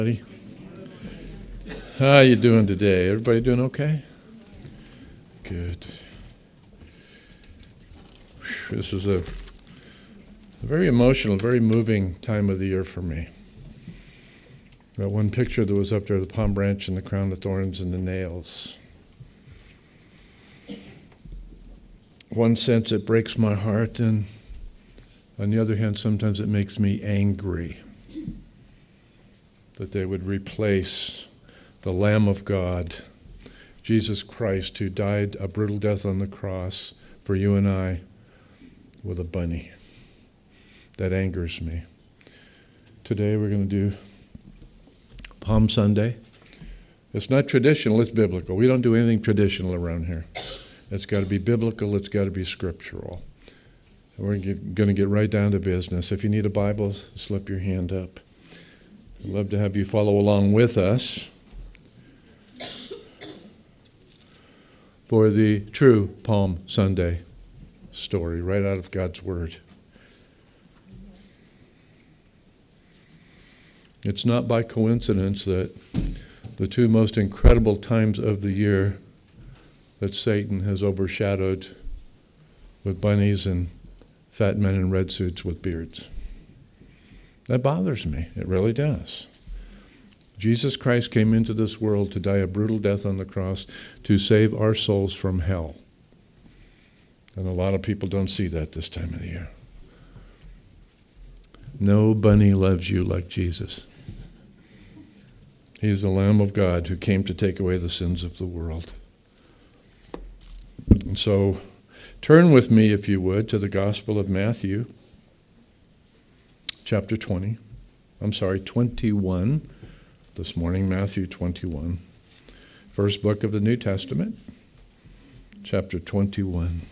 How you doing today? Everybody doing okay? Good. This is a very emotional, very moving time of the year for me. That one picture that was up there, the palm branch and the crown of thorns and the nails. One sense it breaks my heart, and on the other hand, sometimes it makes me angry that they would replace the Lamb of God, Jesus Christ, who died a brutal death on the cross for you and I, with a bunny. That angers me. Today we're going to do Palm Sunday. It's not traditional, it's biblical. We don't do anything traditional around here. It's got to be biblical, it's got to be scriptural. We're going to get right down to business. If you need a Bible, slip your hand up. I'd love to have you follow along with us for the true Palm Sunday story, right out of God's Word. It's not by coincidence that the two most incredible times of the year that Satan has overshadowed with bunnies and fat men in red suits with beards. That bothers me. It really does. Jesus Christ came into this world to die a brutal death on the cross to save our souls from hell. And a lot of people don't see that this time of the year. No bunny loves you like Jesus. He is the Lamb of God who came to take away the sins of the world. And so, turn with me, if you would, to the Gospel of Matthew, chapter 21. This morning, Matthew 21. First book of the New Testament, chapter 21.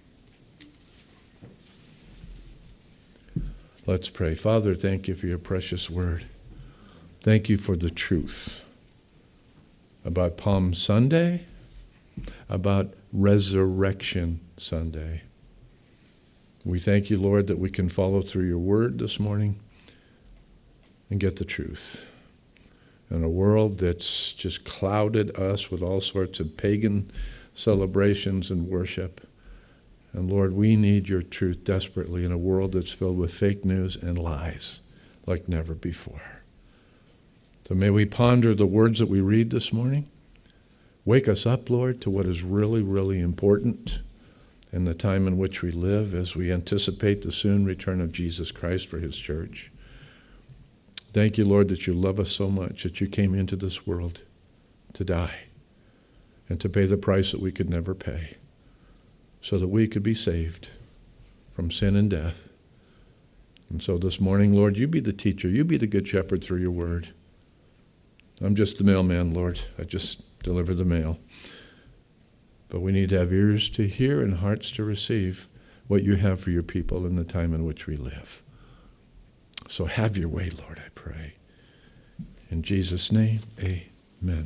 Let's pray. Father, thank you for your precious word. Thank you for the truth about Palm Sunday, about Resurrection Sunday. We thank you, Lord, that we can follow through your word this morning and get the truth. In a world that's just clouded us with all sorts of pagan celebrations and worship. And Lord, we need your truth desperately in a world that's filled with fake news and lies like never before. So may we ponder the words that we read this morning. Wake us up, Lord, to what is really, really important in the time in which we live as we anticipate the soon return of Jesus Christ for his church. Thank you, Lord, that you love us so much that you came into this world to die and to pay the price that we could never pay so that we could be saved from sin and death. And so this morning, Lord, you be the teacher. You be the good shepherd through your word. I'm just the mailman, Lord. I just deliver the mail. But we need to have ears to hear and hearts to receive what you have for your people in the time in which we live. So have your way, Lord, I pray. In Jesus' name, amen.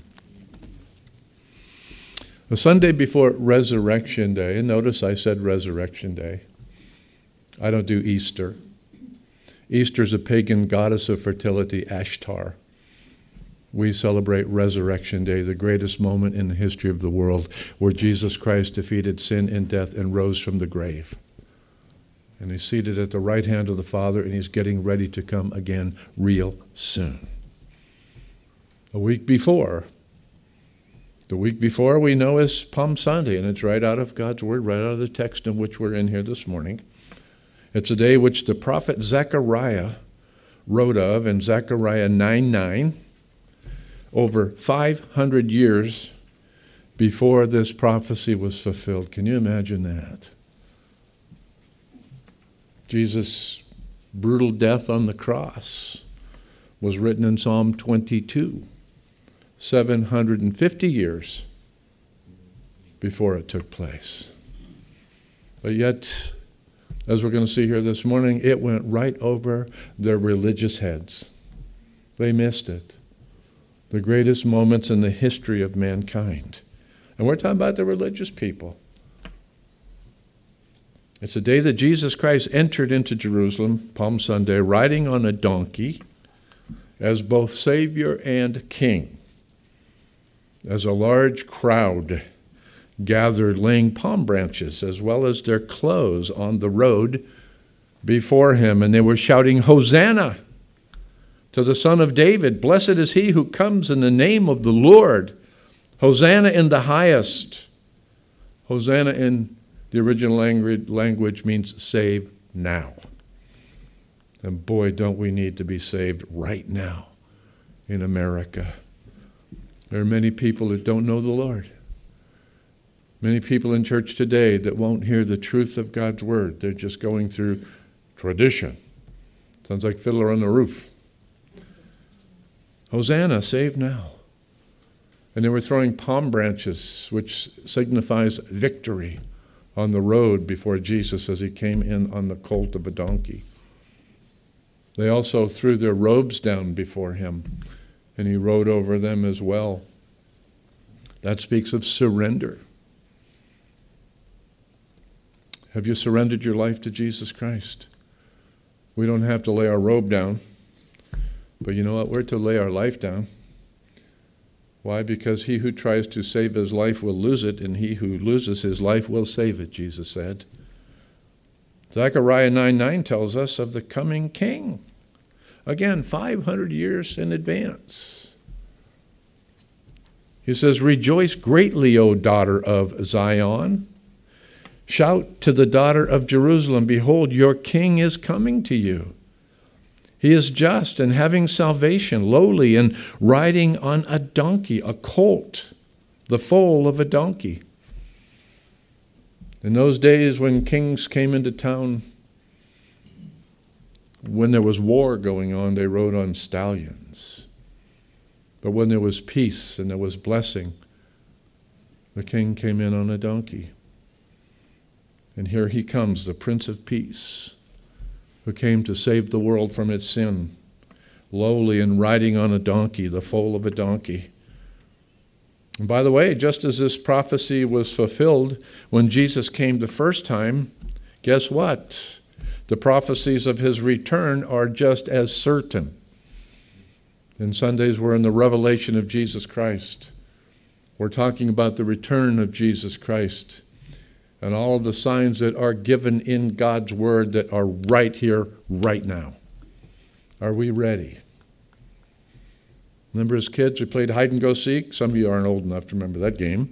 The Sunday before Resurrection Day, and notice I said Resurrection Day. I don't do Easter. Easter's a pagan goddess of fertility, Ashtar. We celebrate Resurrection Day, the greatest moment in the history of the world, where Jesus Christ defeated sin and death and rose from the grave. And he's seated at the right hand of the Father, and he's getting ready to come again real soon. The week before we know is Palm Sunday, and it's right out of God's Word, right out of the text in which we're in here this morning. It's a day which the prophet Zechariah wrote of in Zechariah 9:9, over 500 years before this prophecy was fulfilled. Can you imagine that? Jesus' brutal death on the cross was written in Psalm 22, 750 years before it took place. But yet, as we're going to see here this morning, it went right over their religious heads. They missed it. The greatest moments in the history of mankind. And we're talking about the religious people. It's the day that Jesus Christ entered into Jerusalem, Palm Sunday, riding on a donkey, as both Savior and King, as a large crowd gathered laying palm branches as well as their clothes on the road before him, and they were shouting, "Hosanna to the Son of David. Blessed is he who comes in the name of the Lord. Hosanna in the highest." Hosanna in the original language means save now. And boy, don't we need to be saved right now in America. There are many people that don't know the Lord. Many people in church today that won't hear the truth of God's word. They're just going through tradition. Sounds like Fiddler on the Roof. Hosanna, save now. And they were throwing palm branches, which signifies victory, on the road before Jesus as he came in on the colt of a donkey. They also threw their robes down before him, and he rode over them as well. That speaks of surrender. Have you surrendered your life to Jesus Christ? We don't have to lay our robe down, but you know what? We're to lay our life down. Why? Because he who tries to save his life will lose it, and he who loses his life will save it, Jesus said. Zechariah 9:9 tells us of the coming king. Again, 500 years in advance. He says, "Rejoice greatly, O daughter of Zion. Shout to the daughter of Jerusalem, behold, your king is coming to you. He is just and having salvation, lowly and riding on a donkey, a colt, the foal of a donkey." In those days when kings came into town, when there was war going on, they rode on stallions. But when there was peace and there was blessing, the king came in on a donkey. And here he comes, the Prince of Peace, who came to save the world from its sin, lowly and riding on a donkey, the foal of a donkey. And by the way, just as this prophecy was fulfilled when Jesus came the first time, guess what? The prophecies of his return are just as certain. And Sundays we're in the revelation of Jesus Christ. We're talking about the return of Jesus Christ and all of the signs that are given in God's word that are right here, right now. Are we ready? Remember as kids we played hide and go seek? Some of you aren't old enough to remember that game.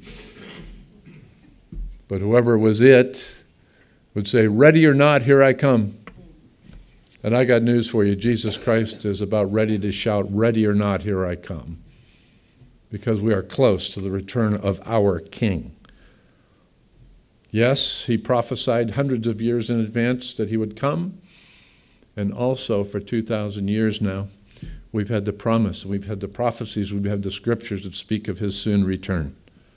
But whoever was it would say, "Ready or not, here I come." And I got news for you. Jesus Christ is about ready to shout, "Ready or not, here I come." Because we are close to the return of our King. Yes, he prophesied hundreds of years in advance that he would come. And also for 2,000 years now, we've had the promise, we've had the prophecies, we've had the scriptures that speak of his soon return.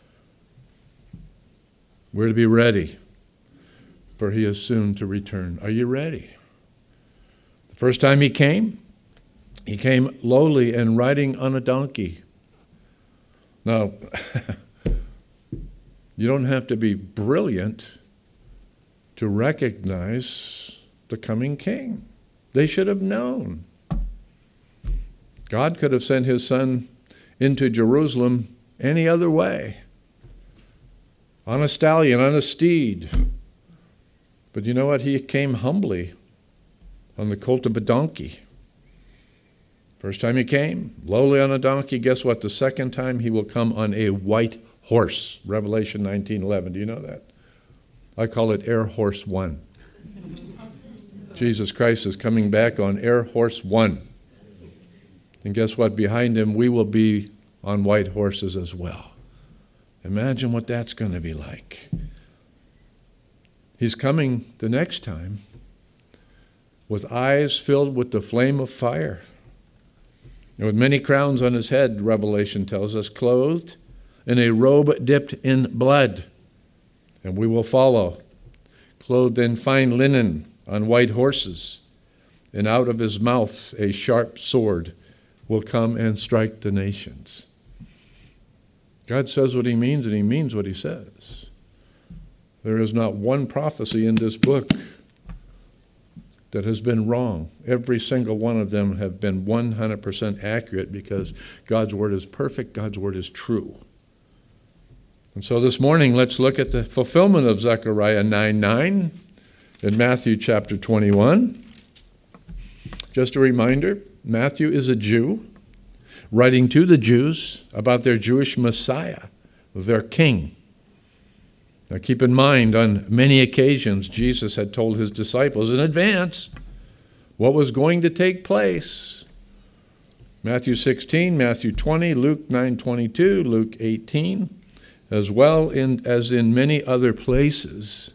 We're to be ready, for he is soon to return. Are you ready? The first time he came lowly and riding on a donkey. Now, you don't have to be brilliant to recognize the coming king. They should have known. God could have sent his son into Jerusalem any other way. On a stallion, on a steed. But you know what? He came humbly on the colt of a donkey. First time he came, lowly on a donkey. Guess what? The second time he will come on a white horse. Revelation 19:11. Do you know that? I call it Air Horse One. Jesus Christ is coming back on Air Horse One. And guess what? Behind him, we will be on white horses as well. Imagine what that's going to be like. He's coming the next time with eyes filled with the flame of fire. And with many crowns on his head, Revelation tells us, clothed in a robe dipped in blood. And we will follow, clothed in fine linen on white horses. And out of his mouth a sharp sword will come and strike the nations. God says what he means, and he means what he says. There is not one prophecy in this book that has been wrong. Every single one of them have been 100% accurate because God's word is perfect, God's word is true. And so this morning, let's look at the fulfillment of Zechariah 9:9 in Matthew chapter 21. Just a reminder, Matthew is a Jew writing to the Jews about their Jewish Messiah, their king. Now keep in mind, on many occasions, Jesus had told his disciples in advance what was going to take place. Matthew 16, Matthew 20, Luke 9:22, Luke 18, as well as in many other places.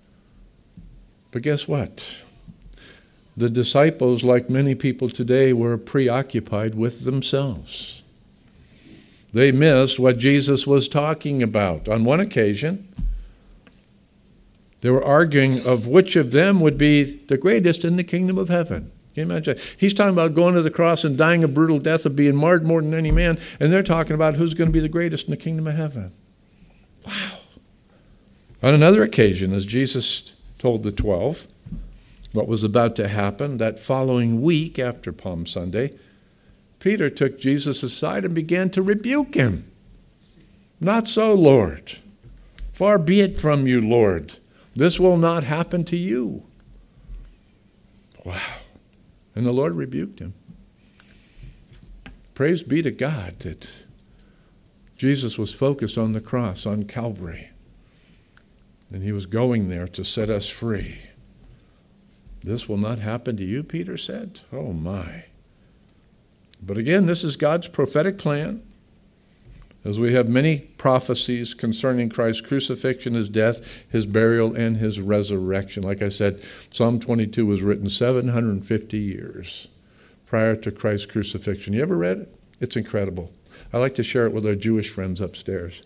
But guess what? The disciples, like many people today, were preoccupied with themselves. They missed what Jesus was talking about. On one occasion, they were arguing of which of them would be the greatest in the kingdom of heaven. Can you imagine? He's talking about going to the cross and dying a brutal death of being marred more than any man, and they're talking about who's going to be the greatest in the kingdom of heaven. Wow. On another occasion, as Jesus told the 12 what was about to happen, that following week after Palm Sunday, Peter took Jesus aside and began to rebuke him. "Not so, Lord. Far be it from you, Lord. This will not happen to you." Wow. And the Lord rebuked him. Praise be to God that Jesus was focused on the cross, on Calvary. And he was going there to set us free. "This will not happen to you," Peter said. Oh my. But again, this is God's prophetic plan. As we have many prophecies concerning Christ's crucifixion, his death, his burial, and his resurrection. Like I said, Psalm 22 was written 750 years prior to Christ's crucifixion. You ever read it? It's incredible. I like to share it with our Jewish friends upstairs.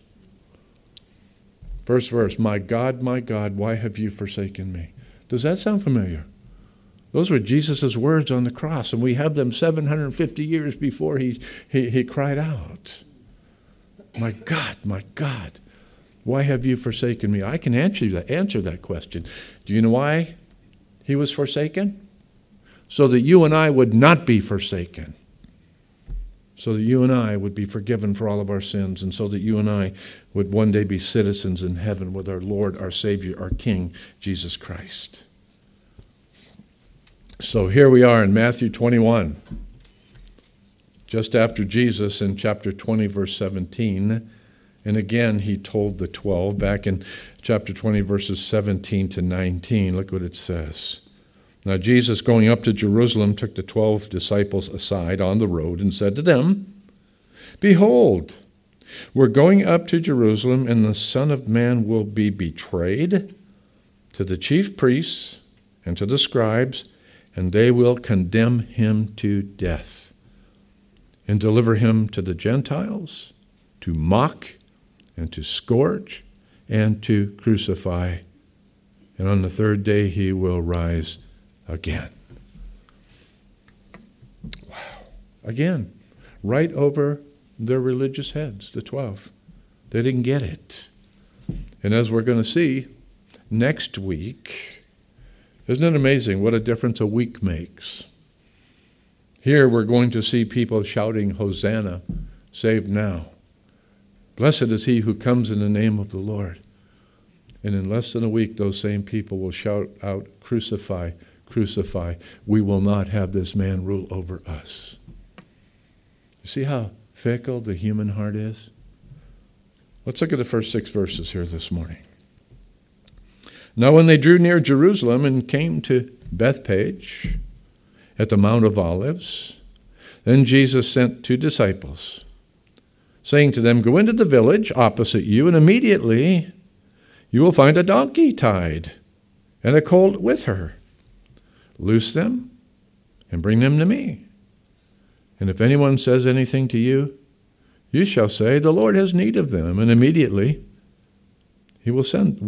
First verse, my God, why have you forsaken me?" Does that sound familiar? Those were Jesus' words on the cross, and we have them 750 years before he cried out. My God, why have you forsaken me? I can answer that question. Do you know why he was forsaken? So that you and I would not be forsaken. So that you and I would be forgiven for all of our sins, and so that you and I would one day be citizens in heaven with our Lord, our Savior, our King, Jesus Christ. So here we are in Matthew 21. Just after Jesus in chapter 20, verse 17. And again, he told the 12 back in chapter 20, verses 17 to 19. Look what it says. Now Jesus, going up to Jerusalem, took the 12 disciples aside on the road and said to them, "Behold, we're going up to Jerusalem, and the Son of Man will be betrayed to the chief priests and to the scribes, and they will condemn him to death and deliver him to the Gentiles, to mock and to scourge and to crucify. And on the third day he will rise again." Wow. Again, right over their religious heads, the 12. They didn't get it. And as we're going to see next week, isn't it amazing what a difference a week makes? Here we're going to see people shouting, "Hosanna, save now. Blessed is he who comes in the name of the Lord." And in less than a week, those same people will shout out, "Crucify, crucify. We will not have this man rule over us." You see how fickle the human heart is? Let's look at the first 6 verses here this morning. Now when they drew near Jerusalem and came to Bethphage at the Mount of Olives, then Jesus sent 2 disciples, saying to them, "Go into the village opposite you, and immediately you will find a donkey tied and a colt with her. Loose them and bring them to me. And if anyone says anything to you, you shall say, 'The Lord has need of them,' and immediately he will send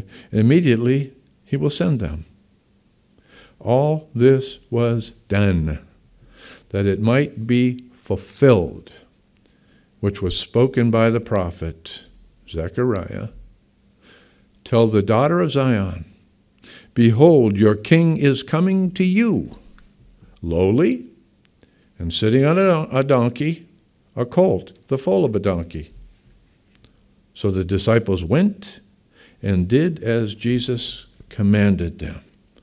them." All this was done, that it might be fulfilled, which was spoken by the prophet Zechariah. "Tell the daughter of Zion, Behold, your king is coming to you, lowly, and sitting on a donkey, a colt, the foal of a donkey. So the disciples went and did as Jesus commanded them.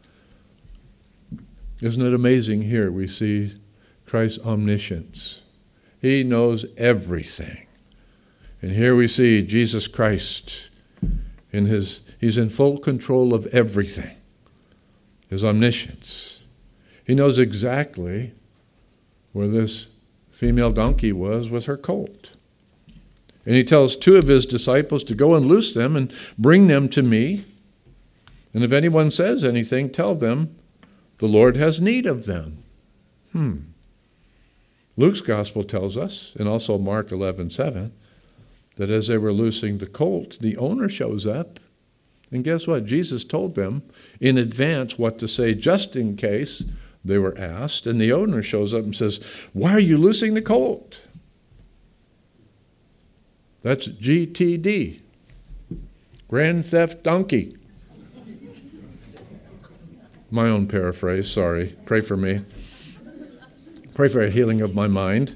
Isn't it amazing here we see Christ's omniscience? He knows everything. And here we see Jesus Christ he's in full control of everything. His omniscience. He knows exactly where this female donkey was with her colt. And he tells two of his disciples to go and loose them and bring them to me. And if anyone says anything, tell them the Lord has need of them. Luke's gospel tells us, and also Mark 11:7, that as they were loosing the colt, the owner shows up. And guess what? Jesus told them in advance what to say just in case they were asked. And the owner shows up and says, "Why are you loosing the colt?" That's GTD, Grand Theft Donkey. My own paraphrase, sorry. Pray for me. Pray for a healing of my mind.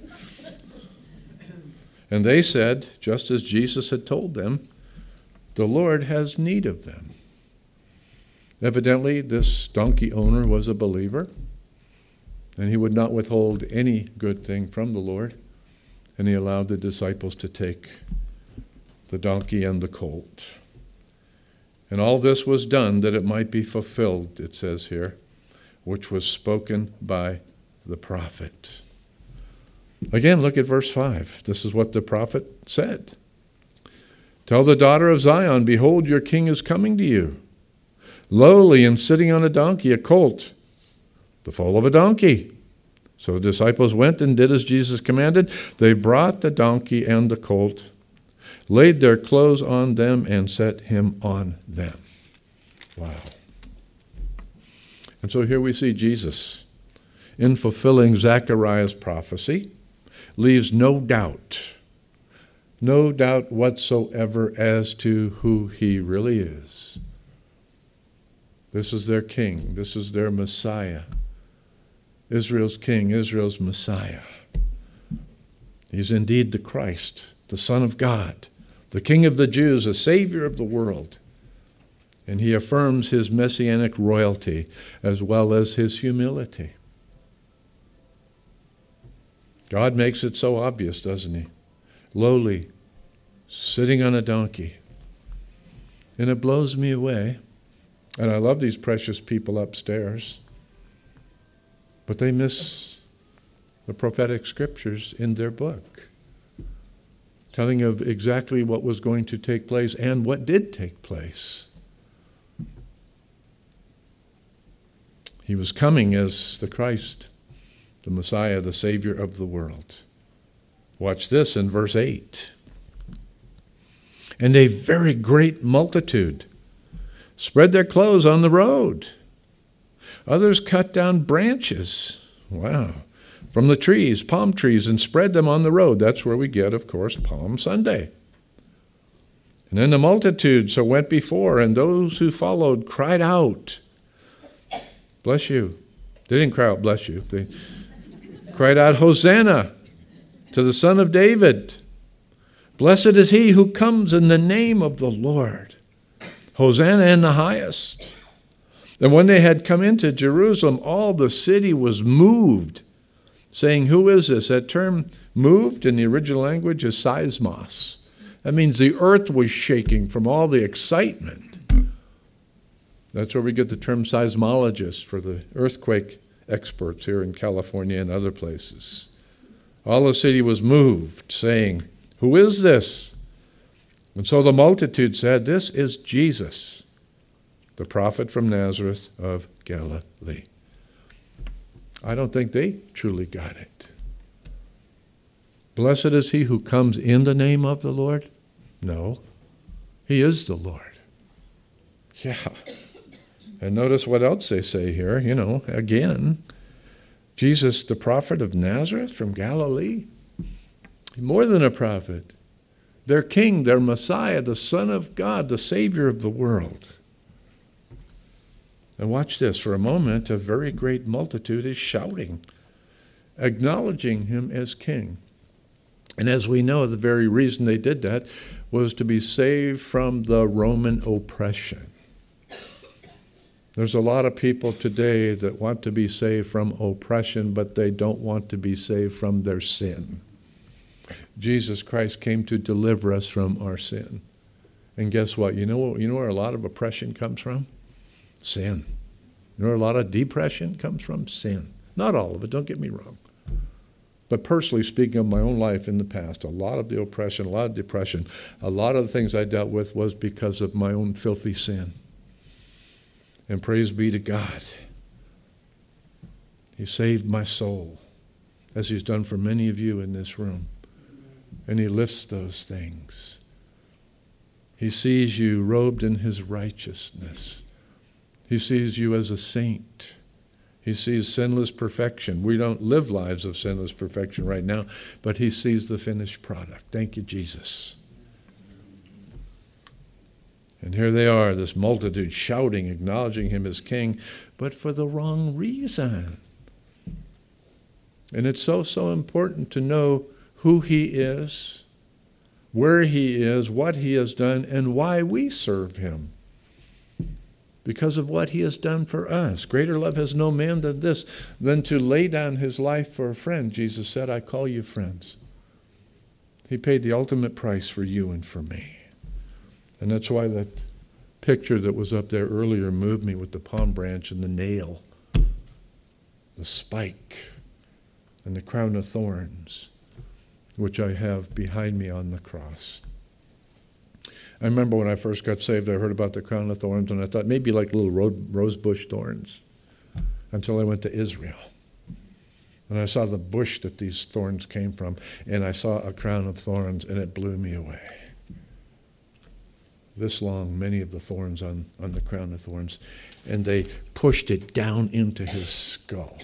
And they said, just as Jesus had told them, the Lord has need of them. Evidently, this donkey owner was a believer, and he would not withhold any good thing from the Lord, and he allowed the disciples to take the donkey and the colt. And all this was done that it might be fulfilled, it says here, which was spoken by the prophet. Again, look at verse 5. This is what the prophet said. Tell the daughter of Zion, behold, your king is coming to you, lowly and sitting on a donkey, a colt, the foal of a donkey. So the disciples went and did as Jesus commanded. They brought the donkey and the colt, laid their clothes on them, and set him on them. Wow. And so here we see Jesus, in fulfilling Zechariah's prophecy, leaves no doubt whatsoever as to who he really is. This is their king. This is their Messiah. Israel's king, Israel's Messiah. He's indeed the Christ, the Son of God, the King of the Jews, the Savior of the world. And he affirms his messianic royalty as well as his humility. God makes it so obvious, doesn't he? Lowly, sitting on a donkey. And it blows me away. And I love these precious people upstairs. But they miss the prophetic scriptures in their book, telling of exactly what was going to take place and what did take place. He was coming as the Christ, the Messiah, the Savior of the world. Watch this in verse 8. And a very great multitude spread their clothes on the road. Others cut down branches, from the trees, palm trees, and spread them on the road. That's where we get, of course, Palm Sunday. And then the multitude so went before, and those who followed cried out, bless you. They didn't cry out, bless you. They cried out, Hosanna to the Son of David. Blessed is he who comes in the name of the Lord. Hosanna in the highest. And when they had come into Jerusalem, all the city was moved, saying, who is this? That term moved in the original language is seismos. That means the earth was shaking from all the excitement. That's where we get the term seismologist for the earthquake experts here in California and other places. All the city was moved, saying, who is this? And so the multitude said, this is Jesus, the prophet from Nazareth of Galilee. I don't think they truly got it. Blessed is he who comes in the name of the Lord? No, he is the Lord. Yeah. And notice what else they say here, again. Jesus, the prophet of Nazareth from Galilee. More than a prophet. Their king, their Messiah, the Son of God, the Savior of the world. And watch this. For a moment, a very great multitude is shouting, acknowledging him as king. And as we know, the very reason they did that was to be saved from the Roman oppression. There's a lot of people today that want to be saved from oppression, but they don't want to be saved from their sin. Jesus Christ came to deliver us from our sin. And guess what? You know where a lot of oppression comes from? Sin. You know where a lot of depression comes from? Sin. Not all of it, don't get me wrong. But personally speaking of my own life in the past, a lot of the oppression, a lot of depression, a lot of the things I dealt with was because of my own filthy sin. And praise be to God. He saved my soul, as he's done for many of you in this room. And he lifts those things. He sees you robed in his righteousness. He sees you as a saint. He sees sinless perfection. We don't live lives of sinless perfection right now, but he sees the finished product. Thank you, Jesus. And here they are, this multitude shouting, acknowledging him as king, but for the wrong reason. And it's so important to know who he is, where he is, what he has done, and why we serve him. Because of what he has done for us. Greater love has no man than this, than to lay down his life for a friend. Jesus said, I call you friends. He paid the ultimate price for you and for me. And that's why that picture that was up there earlier moved me with the palm branch and the nail, the spike, and the crown of thorns, which I have behind me on the cross. I remember when I first got saved, I heard about the crown of thorns, and I thought maybe like little rose bush thorns, until I went to Israel. And I saw the bush that these thorns came from, and I saw a crown of thorns, and it blew me away. This long, many of the thorns on the crown of thorns, and they pushed it down into his skull.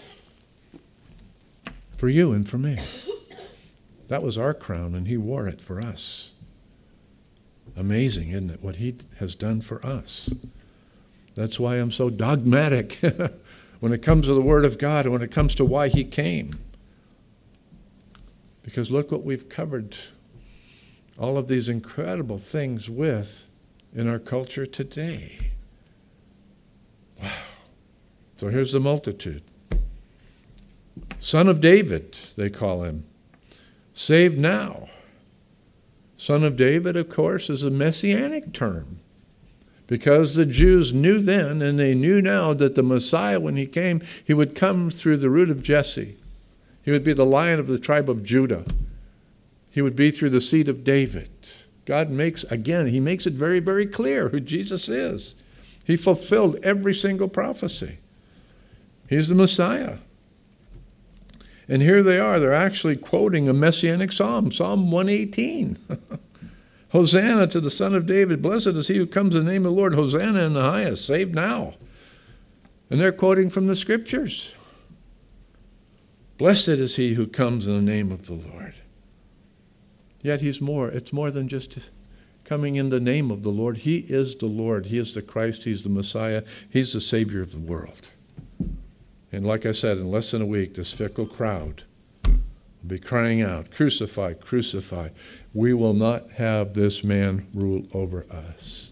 For you and for me. That was our crown, and he wore it for us. Amazing, isn't it, what he has done for us? That's why I'm so dogmatic when it comes to the Word of God and when it comes to why he came. Because look what we've covered all of these incredible things with in our culture today. Wow. So here's the multitude. Son of David, they call him. Saved now. Son of David, of course, is a messianic term. Because the Jews knew then, and they knew now, that the Messiah, when he came, he would come through the root of Jesse. He would be the Lion of the tribe of Judah. He would be through the seed of David. God makes it very, very clear who Jesus is. He fulfilled every single prophecy. He's the Messiah. And here they are. They're actually quoting a messianic psalm, Psalm 118. Hosanna to the Son of David. Blessed is he who comes in the name of the Lord. Hosanna in the highest. Saved now. And they're quoting from the Scriptures. Blessed is he who comes in the name of the Lord. Yet he's more. It's more than just coming in the name of the Lord. He is the Lord. He is the Christ. He's the Messiah. He's the Savior of the world. And like I said, in less than a week, this fickle crowd will be crying out, crucify, crucify. We will not have this man rule over us.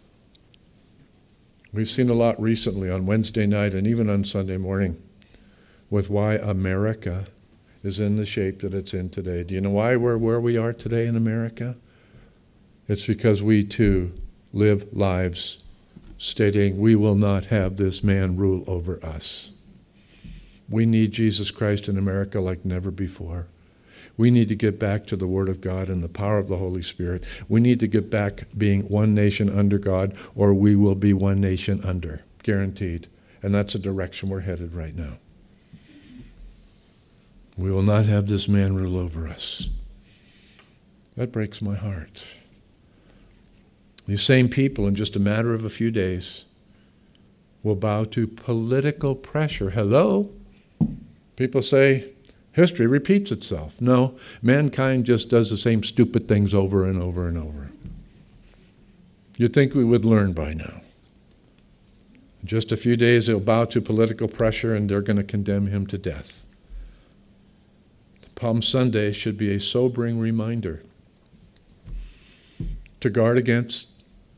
We've seen a lot recently on Wednesday night and even on Sunday morning with why America is in the shape that it's in today. Do you know why we're where we are today in America? It's because we too live lives stating we will not have this man rule over us. We need Jesus Christ in America like never before. We need to get back to the Word of God and the power of the Holy Spirit. We need to get back being one nation under God, or we will be one nation under, guaranteed. And that's the direction we're headed right now. We will not have this man rule over us. That breaks my heart. These same people, in just a matter of a few days, will bow to political pressure. Hello? People say, history repeats itself. No, mankind just does the same stupid things over and over and over. You'd think we would learn by now. In just a few days, he'll bow to political pressure, and they're going to condemn him to death. Palm Sunday should be a sobering reminder to guard against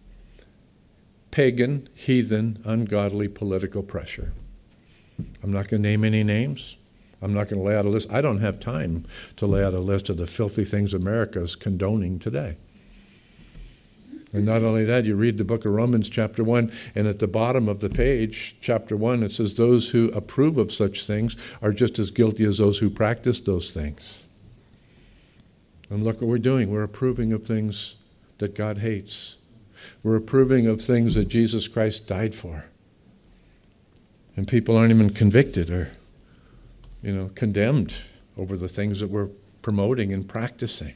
pagan, heathen, ungodly political pressure. I'm not going to name any names. I'm not going to lay out a list. I don't have time to lay out a list of the filthy things America is condoning today. And not only that, you read the book of Romans chapter 1, and at the bottom of the page, chapter 1, it says, those who approve of such things are just as guilty as those who practice those things. And look what we're doing. We're approving of things that God hates. We're approving of things that Jesus Christ died for. And people aren't even convicted or, condemned over the things that we're promoting and practicing.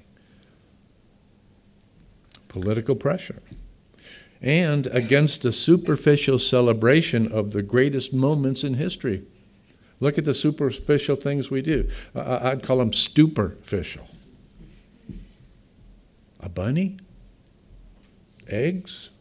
Political pressure. And against the superficial celebration of the greatest moments in history. Look at the superficial things we do. I'd call them stuperficial. A bunny? Eggs?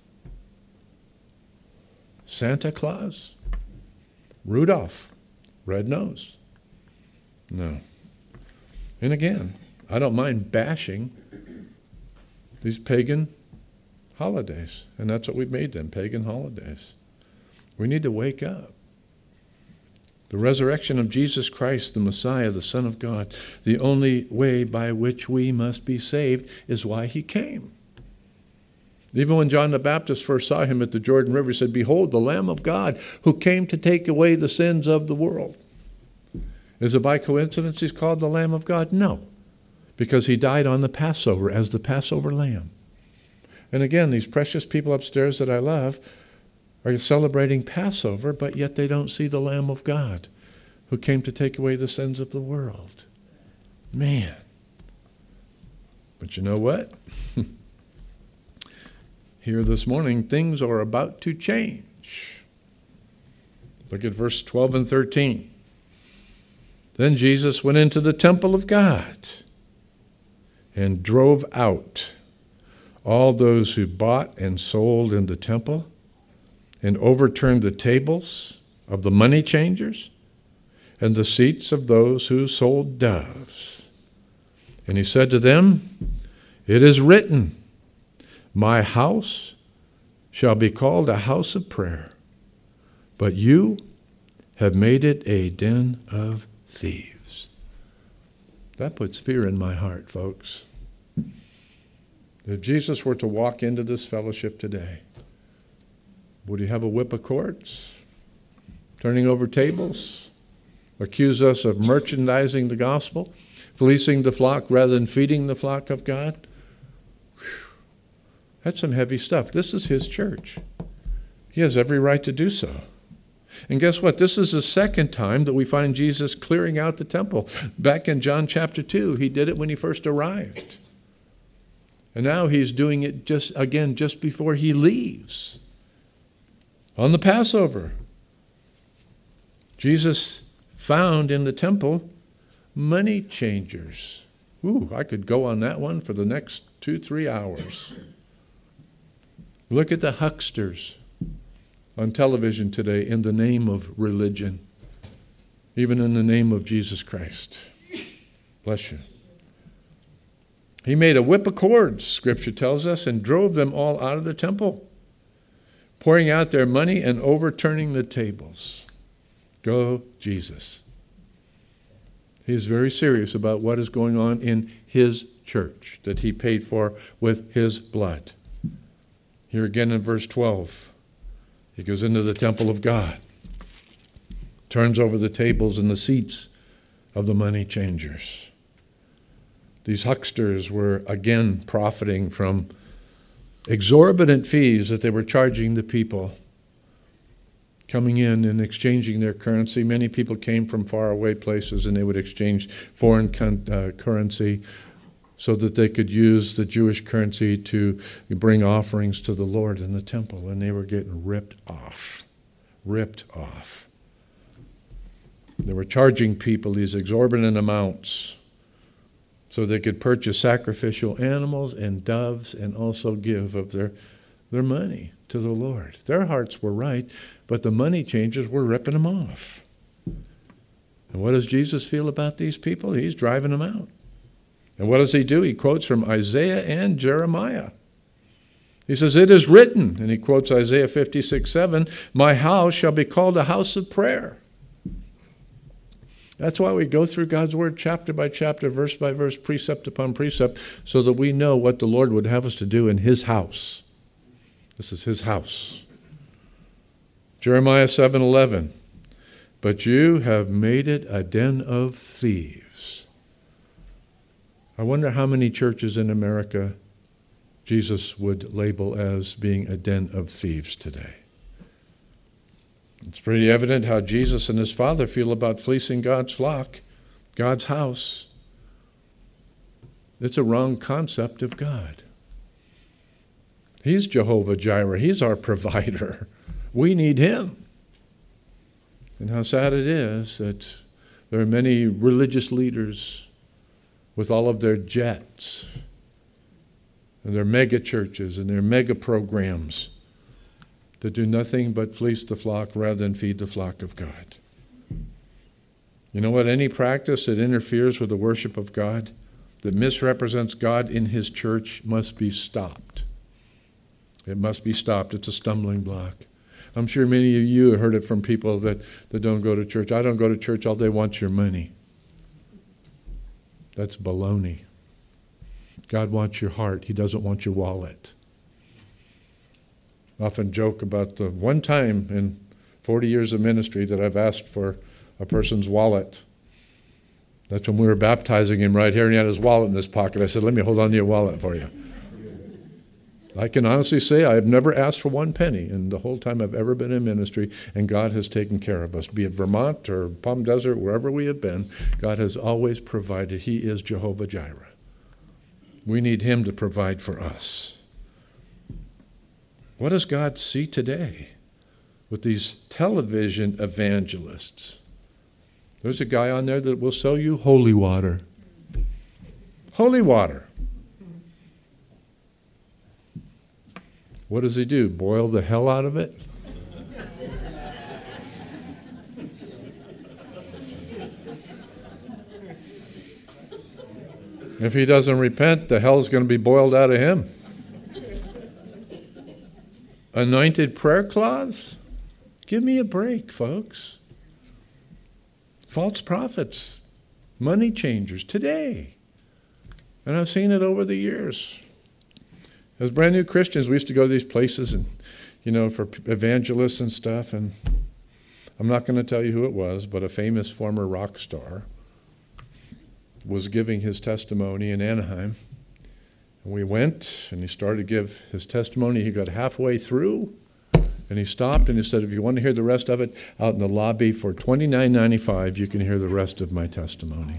Santa Claus? Rudolph? Red nose? No. And again, I don't mind bashing these pagan holidays. And that's what we've made them, pagan holidays. We need to wake up. The resurrection of Jesus Christ, the Messiah, the Son of God, the only way by which we must be saved is why he came. Even when John the Baptist first saw him at the Jordan River, he said, "Behold, the Lamb of God who came to take away the sins of the world." Is it by coincidence he's called the Lamb of God? No. Because he died on the Passover as the Passover lamb. And again, these precious people upstairs that I love are celebrating Passover, but yet they don't see the Lamb of God who came to take away the sins of the world. Man. But you know what? Here this morning, things are about to change. Look at verse 12 and 13. Then Jesus went into the temple of God and drove out all those who bought and sold in the temple, and overturned the tables of the money changers and the seats of those who sold doves. And he said to them, "It is written, my house shall be called a house of prayer, but you have made it a den of thieves." That puts fear in my heart, folks. If Jesus were to walk into this fellowship today, would he have a whip of cords, turning over tables, accuse us of merchandising the gospel, fleecing the flock rather than feeding the flock of God? Whew. That's some heavy stuff. This is his church. He has every right to do so. And guess what? This is the second time that we find Jesus clearing out the temple. Back in John chapter 2, he did it when he first arrived. And now he's doing it just before he leaves. On the Passover, Jesus found in the temple money changers. Ooh, I could go on that one for the next 2-3 hours. Look at the hucksters on television today in the name of religion, even in the name of Jesus Christ. Bless you. He made a whip of cords, Scripture tells us, and drove them all out of the temple, pouring out their money and overturning the tables. Go, Jesus. He is very serious about what is going on in his church that he paid for with his blood. Here again in verse 12. He goes into the temple of God, turns over the tables and the seats of the money changers. These hucksters were again profiting from exorbitant fees that they were charging the people coming in and exchanging their currency. Many people came from faraway places and they would exchange foreign currency so that they could use the Jewish currency to bring offerings to the Lord in the temple. And they were getting ripped off. They were charging people these exorbitant amounts so they could purchase sacrificial animals and doves and also give of their money to the Lord. Their hearts were right, but the money changers were ripping them off. And what does Jesus feel about these people? He's driving them out. And what does he do? He quotes from Isaiah and Jeremiah. He says, it is written, and he quotes Isaiah 56:7, my house shall be called a house of prayer. That's why we go through God's word chapter by chapter, verse by verse, precept upon precept, so that we know what the Lord would have us to do in his house. This is his house. Jeremiah 7:11, but you have made it a den of thieves. I wonder how many churches in America Jesus would label as being a den of thieves today. It's pretty evident how Jesus and his Father feel about fleecing God's flock, God's house. It's a wrong concept of God. He's Jehovah Jireh. He's our provider. We need him. And how sad it is that there are many religious leaders with all of their jets and their mega churches and their mega programs that do nothing but fleece the flock rather than feed the flock of God. You know what? Any practice that interferes with the worship of God, that misrepresents God in his church, must be stopped. It must be stopped. It's a stumbling block. I'm sure many of you have heard it from people that don't go to church. I don't go to church, all they want your money. That's baloney. God wants your heart. He doesn't want your wallet. I often joke about the one time in 40 years of ministry that I've asked for a person's wallet. That's when we were baptizing him right here, and he had his wallet in his pocket. I said, let me hold on to your wallet for you. I can honestly say I have never asked for one penny in the whole time I've ever been in ministry, and God has taken care of us. Be it Vermont or Palm Desert, wherever we have been, God has always provided. He is Jehovah Jireh. We need him to provide for us. What does God see today with these television evangelists? There's a guy on there that will sell you holy water. Holy water. What does he do? Boil the hell out of it? If he doesn't repent, the hell's going to be boiled out of him. Anointed prayer cloths? Give me a break, folks. False prophets, money changers today. And I've seen it over the years. As brand new Christians, we used to go to these places and, for evangelists and stuff. And I'm not going to tell you who it was, but a famous former rock star was giving his testimony in Anaheim. And we went, and he started to give his testimony. He got halfway through, and he stopped, and he said, if you want to hear the rest of it, out in the lobby for $29.95, you can hear the rest of my testimony.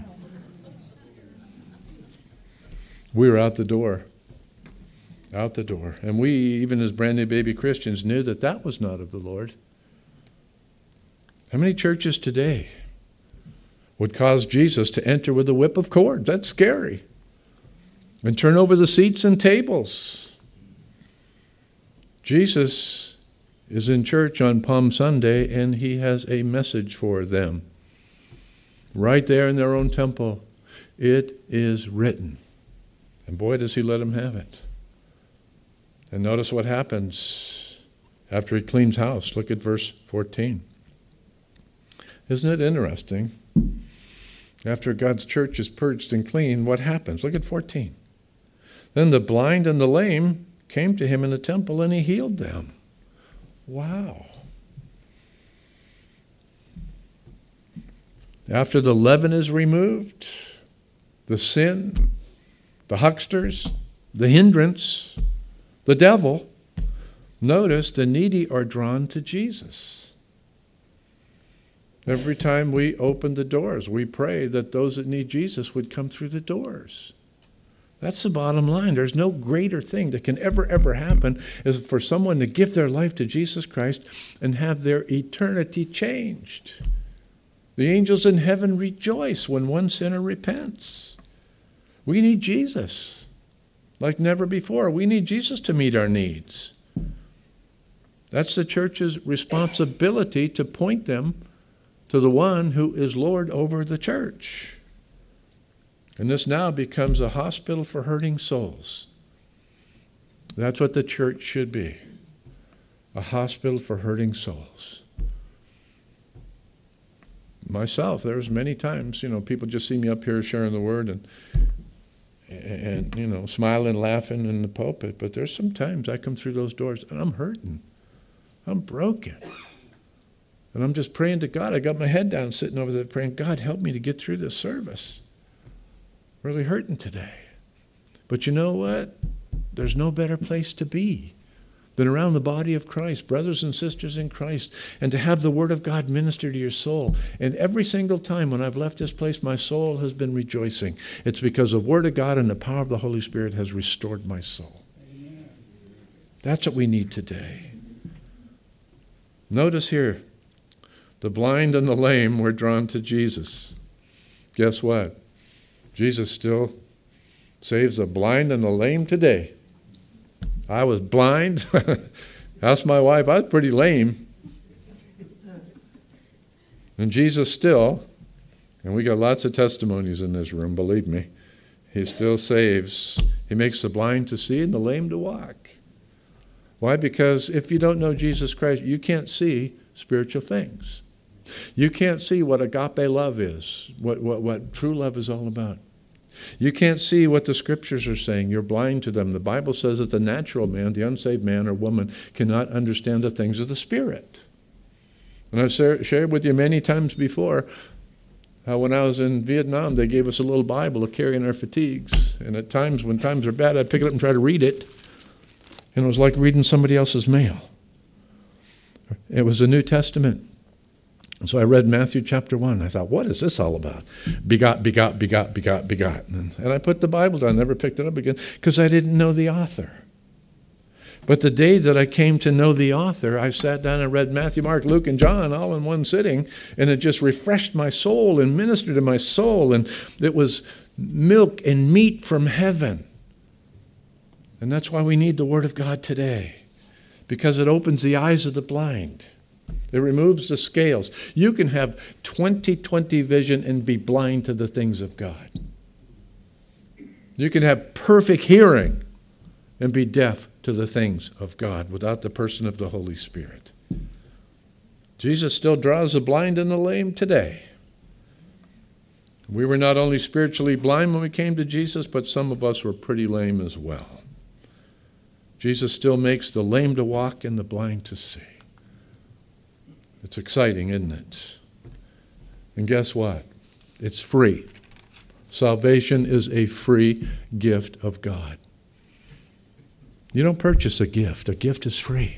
We were out the door. Out the door. And we, even as brand new baby Christians, knew that that was not of the Lord. How many churches today would cause Jesus to enter with a whip of cords? That's scary. And turn over the seats and tables. Jesus is in church on Palm Sunday, and he has a message for them. Right there in their own temple. It is written. And boy, does he let them have it. And notice what happens after he cleans house. Look at verse 14. Isn't it interesting? After God's church is purged and clean, what happens? Look at 14. Then the blind and the lame came to him in the temple, and he healed them. Wow. After the leaven is removed, the sin, the hucksters, the hindrance, the devil, notice the needy are drawn to Jesus. Every time we open the doors, we pray that those that need Jesus would come through the doors. That's the bottom line. There's no greater thing that can ever happen is for someone to give their life to Jesus Christ and have their eternity changed. The angels in heaven rejoice when one sinner repents. We need Jesus like never before. We need Jesus to meet our needs. That's the church's responsibility to point them to the one who is Lord over the church. And this now becomes a hospital for hurting souls. That's what the church should be. A hospital for hurting souls. Myself, there's many times, people just see me up here sharing the word and smiling, laughing in the pulpit. But there's some times I come through those doors and I'm hurting. I'm broken. And I'm just praying to God. I got my head down sitting over there praying, God, help me to get through this service. Really hurting today. But you know what? There's no better place to be than around the body of Christ, brothers and sisters in Christ, and to have the Word of God minister to your soul. And every single time when I've left this place, my soul has been rejoicing. It's because the Word of God and the power of the Holy Spirit has restored my soul. Amen. That's what we need today. Notice here, the blind and the lame were drawn to Jesus. Guess what? Jesus still saves the blind and the lame today. I was blind. Asked my wife, I was pretty lame. And Jesus still, and we got lots of testimonies in this room, believe me, he still saves. He makes the blind to see and the lame to walk. Why? Because if you don't know Jesus Christ, you can't see spiritual things. You can't see what agape love is, what true love is all about. You can't see what the scriptures are saying. You're blind to them. The Bible says that the natural man, the unsaved man or woman, cannot understand the things of the Spirit. And I've shared with you many times before how when I was in Vietnam, they gave us a little Bible to carry in our fatigues. And at times, when times are bad, I'd pick it up and try to read it. And it was like reading somebody else's mail. It was the New Testament. And so I read Matthew chapter 1. I thought, what is this all about? Begot, begot, begot, begot, begot. And I put the Bible down, never picked it up again, because I didn't know the author. But the day that I came to know the author, I sat down and read Matthew, Mark, Luke, and John all in one sitting, and it just refreshed my soul and ministered to my soul, and it was milk and meat from heaven. And that's why we need the Word of God today, because it opens the eyes of the blind. It removes the scales. You can have 20/20 vision and be blind to the things of God. You can have perfect hearing and be deaf to the things of God without the person of the Holy Spirit. Jesus still draws the blind and the lame today. We were not only spiritually blind when we came to Jesus, but some of us were pretty lame as well. Jesus still makes the lame to walk and the blind to see. It's exciting, isn't it? And guess what? It's free. Salvation is a free gift of God. You don't purchase a gift. A gift is free.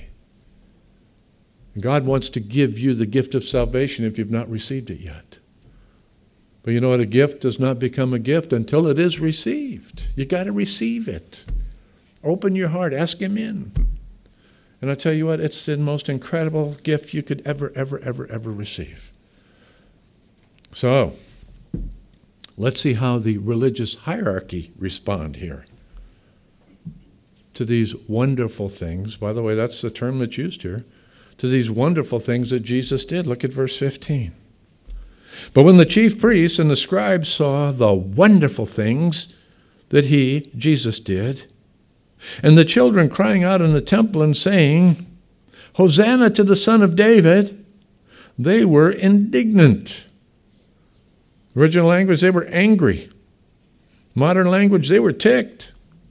And God wants to give you the gift of salvation if you've not received it yet. But you know what? A gift does not become a gift until it is received. You got to receive it. Open your heart. Ask Him in. And I tell you what, it's the most incredible gift you could ever receive. So, let's see how the religious hierarchy respond here to these wonderful things. By the way, that's the term that's used here. To these wonderful things that Jesus did. Look at verse 15. But when the chief priests and the scribes saw the wonderful things that Jesus did, and the children crying out in the temple and saying, Hosanna to the Son of David, they were indignant. Original language, they were angry. Modern language, they were ticked.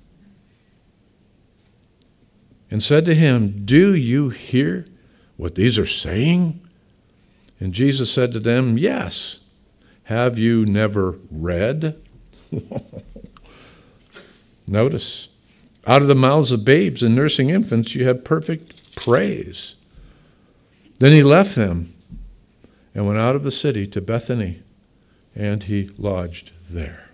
And said to him, do you hear what these are saying? And Jesus said to them, yes. Have you never read? Notice. Out of the mouths of babes and nursing infants, you have perfect praise. Then he left them and went out of the city to Bethany, and he lodged there.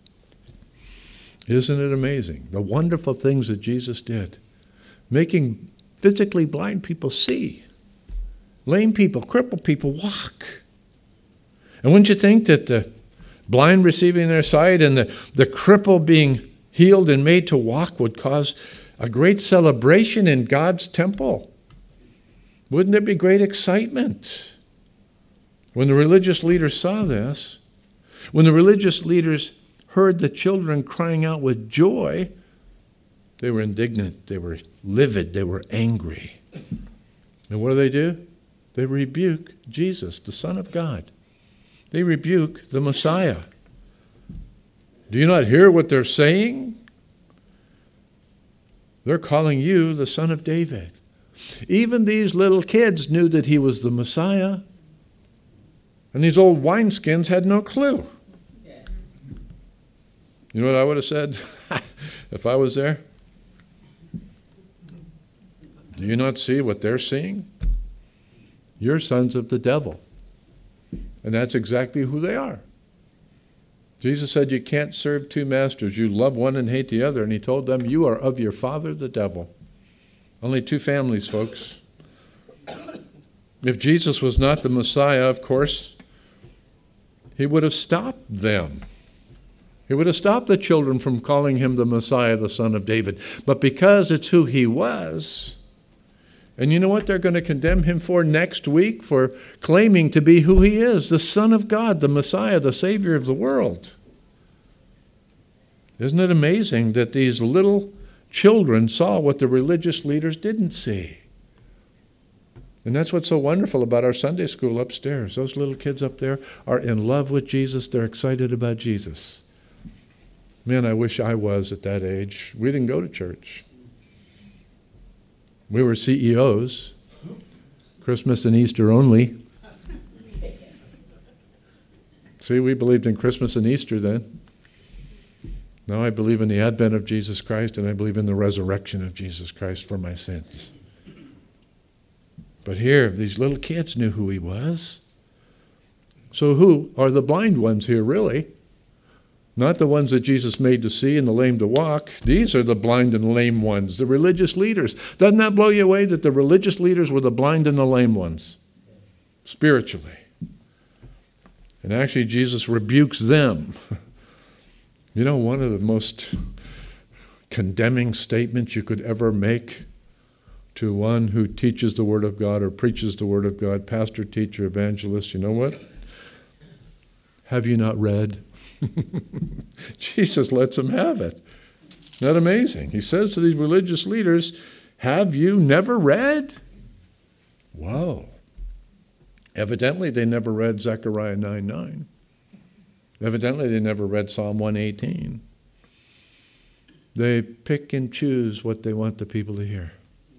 Isn't it amazing? The wonderful things that Jesus did, making physically blind people see, lame people, crippled people walk. And wouldn't you think that the blind receiving their sight and the cripple being healed and made to walk would cause a great celebration in God's temple? Wouldn't there be great excitement when the religious leaders saw this? When the religious leaders heard the children crying out with joy, they were indignant, they were livid, they were angry. And what do? They rebuke Jesus, the Son of God. They rebuke the Messiah. Do you not hear what they're saying? They're calling you the Son of David. Even these little kids knew that he was the Messiah. And these old wineskins had no clue. You know what I would have said if I was there? Do you not see what they're seeing? You're sons of the devil. And that's exactly who they are. Jesus said you can't serve two masters. You love one and hate the other. And he told them, you are of your father, the devil. Only two families, folks. If Jesus was not the Messiah, of course, he would have stopped them. He would have stopped the children from calling him the Messiah, the Son of David. But because it's who he was, and you know what they're going to condemn him for next week? For claiming to be who he is, the Son of God, the Messiah, the Savior of the world. Isn't it amazing that these little children saw what the religious leaders didn't see? And that's what's so wonderful about our Sunday school upstairs. Those little kids up there are in love with Jesus. They're excited about Jesus. Man, I wish I was at that age. We didn't go to church. We were CEOs, Christmas and Easter only. See, we believed in Christmas and Easter then. Now I believe in the advent of Jesus Christ, and I believe in the resurrection of Jesus Christ for my sins. But here, these little kids knew who he was. So who are the blind ones here, really? Not the ones that Jesus made to see and the lame to walk. These are the blind and lame ones, the religious leaders. Doesn't that blow you away that the religious leaders were the blind and the lame ones, spiritually? And actually, Jesus rebukes them. You know, one of the most condemning statements you could ever make to one who teaches the Word of God or preaches the Word of God, pastor, teacher, evangelist, you know what? Have you not read? Jesus lets them have it. Isn't that amazing? He says to these religious leaders, have you never read? Whoa. Evidently, they never read Zechariah 9:9. Evidently, they never read Psalm 118. They pick and choose what they want the people to hear.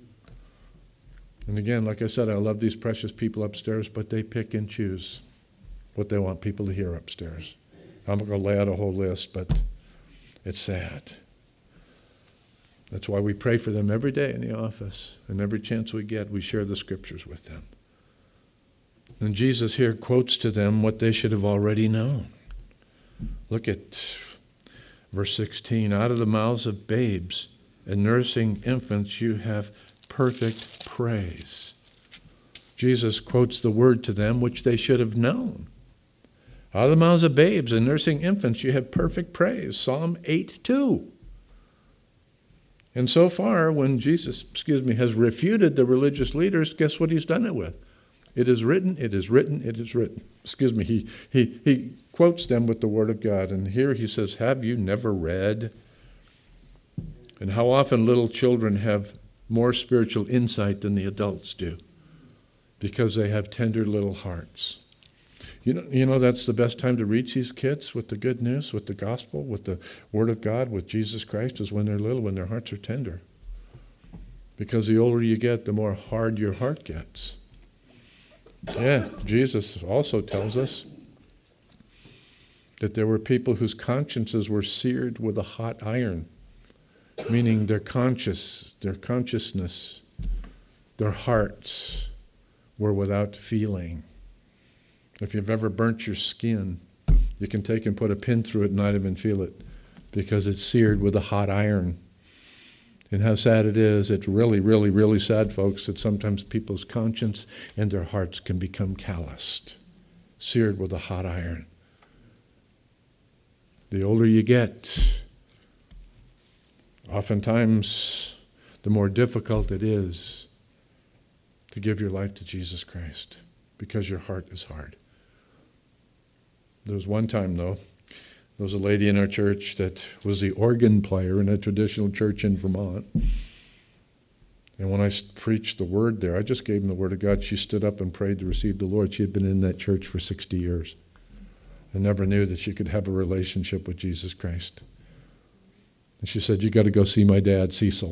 And again, like I said, I love these precious people upstairs, but they pick and choose what they want people to hear upstairs. I'm not going to lay out a whole list, but it's sad. That's why we pray for them every day in the office, and every chance we get, we share the scriptures with them. And Jesus here quotes to them what they should have already known. Look at verse 16. Out of the mouths of babes and nursing infants you have perfect praise. Jesus quotes the word to them which they should have known. Out of the mouths of babes and nursing infants you have perfect praise. Psalm 8:2. And so far, when Jesus, has refuted the religious leaders, guess what he's done it with? It is written, it is written, it is written. He quotes them with the word of God. And here he says, have you never read? And how often little children have more spiritual insight than the adults do, because they have tender little hearts. You know that's the best time to reach these kids with the good news, with the gospel, with the word of God, with Jesus Christ, is when they're little, when their hearts are tender. Because the older you get, the more hard your heart gets. Yeah, Jesus also tells us that there were people whose consciences were seared with a hot iron, meaning their consciousness, their hearts were without feeling. If you've ever burnt your skin, you can take and put a pin through it and not even feel it, because it's seared with a hot iron. And how sad it is. It's really, really, really sad, folks, that sometimes people's conscience and their hearts can become calloused, seared with a hot iron. The older you get, oftentimes the more difficult it is to give your life to Jesus Christ because your heart is hard. There was one time, though, there was a lady in our church that was the organ player in a traditional church in Vermont. And when I preached the word there, I just gave him the word of God. She stood up and prayed to receive the Lord. She had been in that church for 60 years and never knew that she could have a relationship with Jesus Christ. And she said, "You got to go see my dad, Cecil."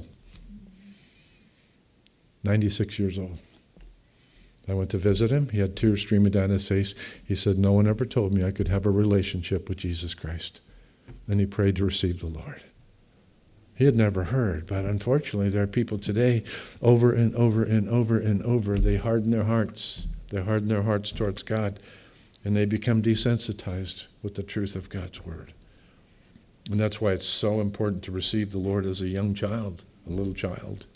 96 years old. I went to visit him. He had tears streaming down his face. He said, "No one ever told me I could have a relationship with Jesus Christ." And he prayed to receive the Lord. He had never heard, but unfortunately there are people today, over and over and over and over, they harden their hearts. They harden their hearts towards God, and they become desensitized with the truth of God's word. And that's why it's so important to receive the Lord as a young child, a little child.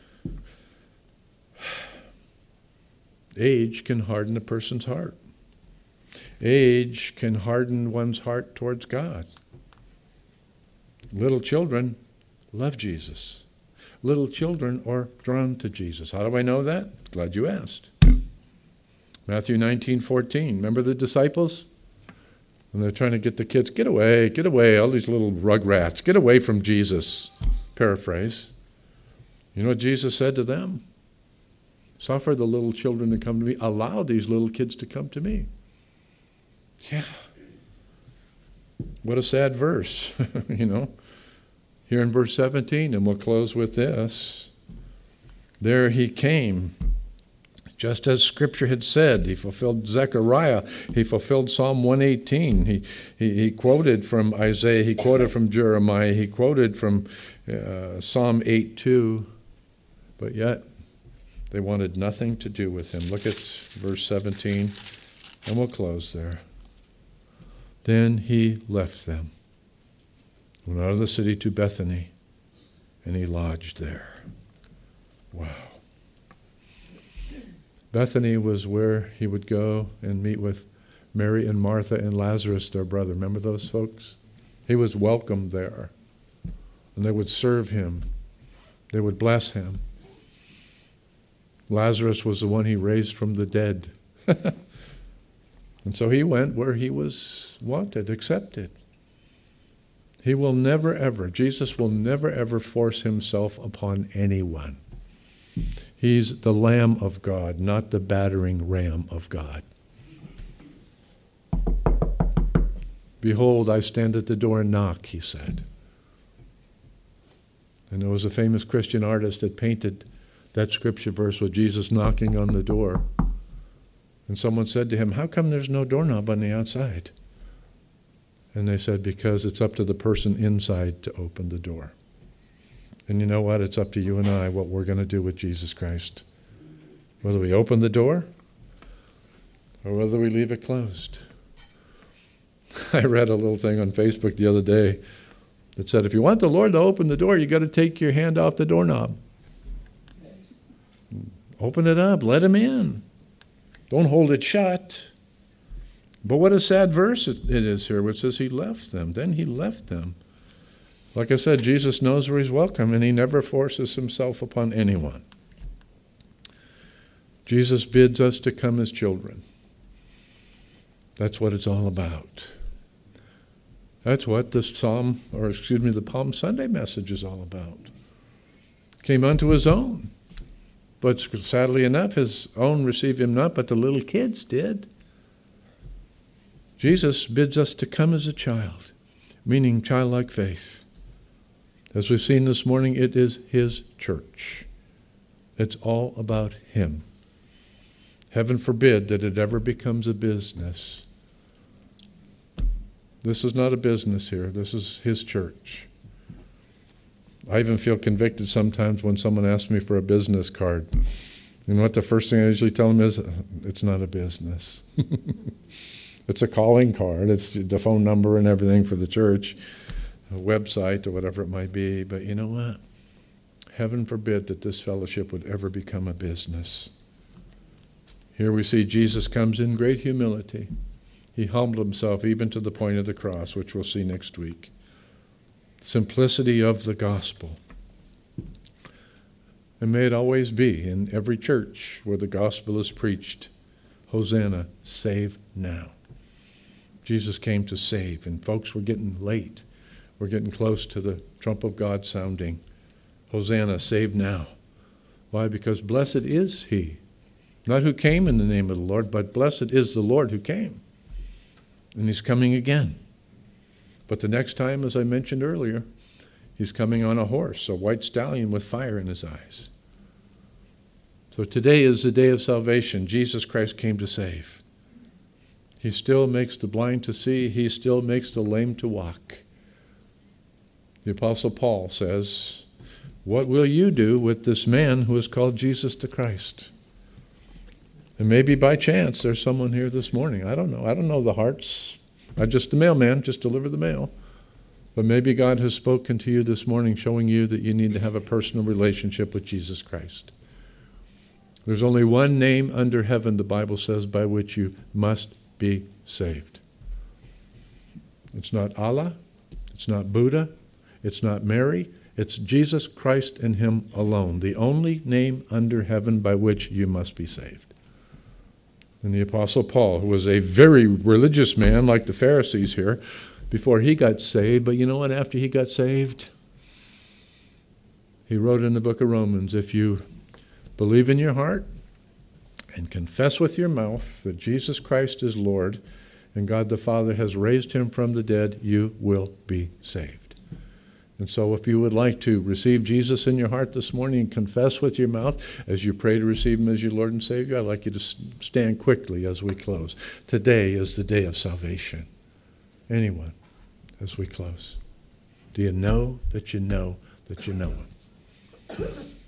Age can harden a person's heart. Age can harden one's heart towards God. Little children love Jesus. Little children are drawn to Jesus. How do I know that? Glad you asked. Matthew 19:14. Remember the disciples? And they're trying to get the kids, get away, all these little rugrats, get away from Jesus. Paraphrase. You know what Jesus said to them? "Suffer the little children to come to me. Allow these little kids to come to me." Yeah. What a sad verse, you know. Here in verse 17, and we'll close with this. There he came, just as Scripture had said. He fulfilled Zechariah. He fulfilled Psalm 118. He quoted from Isaiah. He quoted from Jeremiah. He quoted from Psalm 8:2. But yet, they wanted nothing to do with him. Look at verse 17, and we'll close there. Then he left them, went out of the city to Bethany, and he lodged there. Wow. Bethany was where he would go and meet with Mary and Martha and Lazarus, their brother. Remember those folks? He was welcomed there, and they would serve him. They would bless him. Lazarus was the one he raised from the dead. And so he went where he was wanted, accepted. He will never ever, Jesus will never ever force himself upon anyone. He's the Lamb of God, not the battering ram of God. "Behold, I stand at the door and knock," he said. And there was a famous Christian artist that painted that scripture verse with Jesus knocking on the door. And someone said to him, "How come there's no doorknob on the outside?" And they said, "Because it's up to the person inside to open the door." And you know what? It's up to you and I what we're going to do with Jesus Christ. Whether we open the door or whether we leave it closed. I read a little thing on Facebook the other day that said, if you want the Lord to open the door, you got to take your hand off the doorknob. Open it up. Let him in. Don't hold it shut. But what a sad verse it is here, which says he left them. Then he left them. Like I said, Jesus knows where he's welcome, and he never forces himself upon anyone. Jesus bids us to come as children. That's what it's all about. That's what the Palm Sunday message is all about. Came unto his own. But sadly enough, his own received him not, but the little kids did. Jesus bids us to come as a child, meaning childlike faith. As we've seen this morning, it is his church. It's all about him. Heaven forbid that it ever becomes a business. This is not a business here. This is his church. I even feel convicted sometimes when someone asks me for a business card. You know what the first thing I usually tell them is, it's not a business. It's a calling card. It's the phone number and everything for the church, a website or whatever it might be. But you know what? Heaven forbid that this fellowship would ever become a business. Here we see Jesus comes in great humility. He humbled himself even to the point of the cross, which we'll see next week. Simplicity of the gospel. And may it always be in every church where the gospel is preached, Hosanna, save now. Jesus came to save, and folks, we're getting late. We're getting close to the trump of God sounding. Hosanna, save now. Why? Because blessed is he, not who came in the name of the Lord, but blessed is the Lord who came. And he's coming again. But the next time, as I mentioned earlier, he's coming on a horse, a white stallion with fire in his eyes. So today is the day of salvation. Jesus Christ came to save. He still makes the blind to see. He still makes the lame to walk. The Apostle Paul says, what will you do with this man who is called Jesus the Christ? And maybe by chance there's someone here this morning. I don't know. I don't know the hearts. I'm just the mailman, just deliver the mail. But maybe God has spoken to you this morning, showing you that you need to have a personal relationship with Jesus Christ. There's only one name under heaven, the Bible says, by which you must be saved. It's not Allah. It's not Buddha. It's not Mary. It's Jesus Christ and him alone, the only name under heaven by which you must be saved. And the Apostle Paul, who was a very religious man like the Pharisees here, before he got saved, but you know what, after he got saved, he wrote in the book of Romans, if you believe in your heart and confess with your mouth that Jesus Christ is Lord and God the Father has raised him from the dead, you will be saved. And so if you would like to receive Jesus in your heart this morning and confess with your mouth as you pray to receive him as your Lord and Savior, I'd like you to stand quickly as we close. Today is the day of salvation. Anyone, as we close. Do you know that you know that you know him?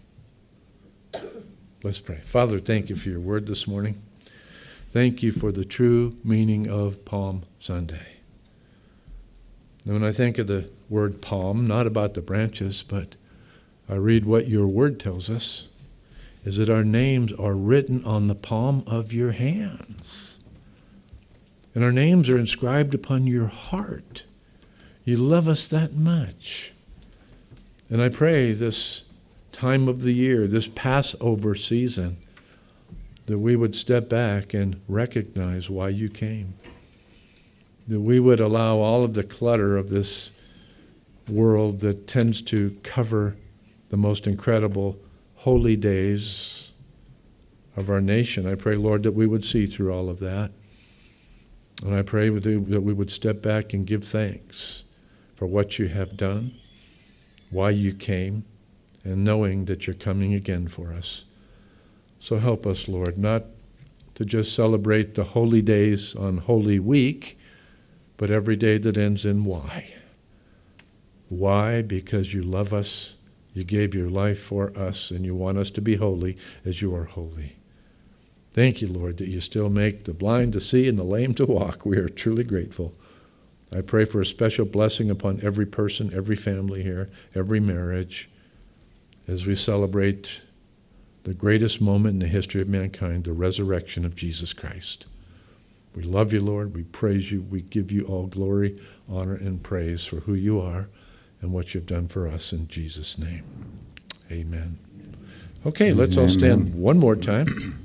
Let's pray. Father, thank you for your word this morning. Thank you for the true meaning of Palm Sunday. And when I think of the word palm, not about the branches, but I read what your word tells us, is that our names are written on the palm of your hands. And our names are inscribed upon your heart. You love us that much. And I pray this time of the year, this Passover season, that we would step back and recognize why you came. That we would allow all of the clutter of this world that tends to cover the most incredible holy days of our nation. I pray, Lord, that we would see through all of that. And I pray that we would step back and give thanks for what you have done, why you came, and knowing that you're coming again for us. So help us, Lord, not to just celebrate the holy days on Holy Week, but every day that ends in why. Why? Because you love us, you gave your life for us, and you want us to be holy as you are holy. Thank you, Lord, that you still make the blind to see and the lame to walk. We are truly grateful. I pray for a special blessing upon every person, every family here, every marriage, as we celebrate the greatest moment in the history of mankind, the resurrection of Jesus Christ. We love you, Lord. We praise you. We give you all glory, honor, and praise for who you are and what you've done for us in Jesus' name. Amen. Okay, let's all stand one more time.